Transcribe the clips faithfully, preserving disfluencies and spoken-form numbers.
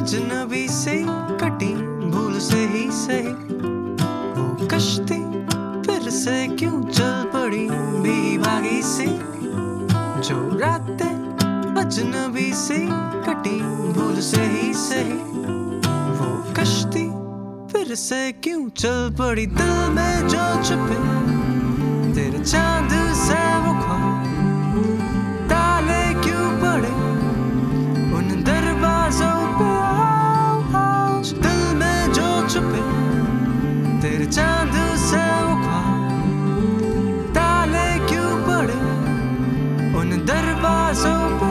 अजनबी से कटी भूल से ही सही, वो कश्ती फिर से क्यों चल पड़ी भीगी भागी सी। जो रातें अजनबी से कटी भूल से ही सही, वो कश्ती फिर से क्यों चल पड़ी। दिल में जो छुपे तेरे चांद से वो ख्वाब, ताले क्यों पड़े उन दरवाजों पे। आज दिल में जो छुपे तेरे चांद से वो ख्वाब, ताले क्यों पड़े उन दरवाजों पे।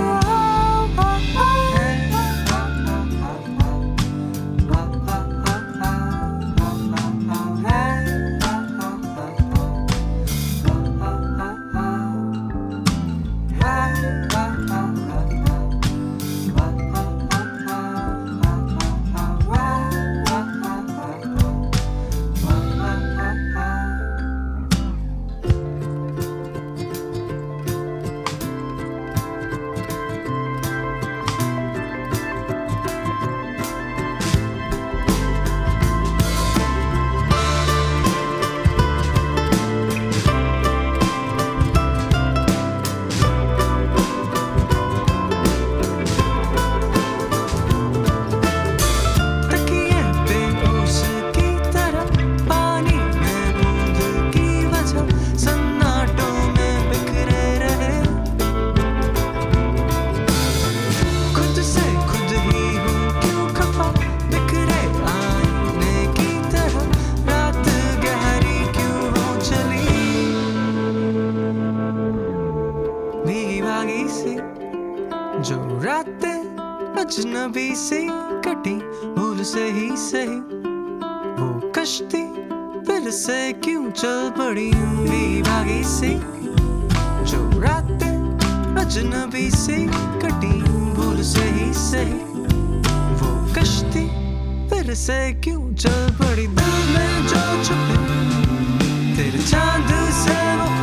जो रातें अजनबी से कटी भूल से ही सही, वो कश्ती फिर से क्यों चल पड़ी भीगी भागी सी। जो रातें अजनबी से कटी भूल से ही सही, वो कश्ती फिर से क्यों चल पड़ी। दिल में जो छुपे तेरे चांद से वो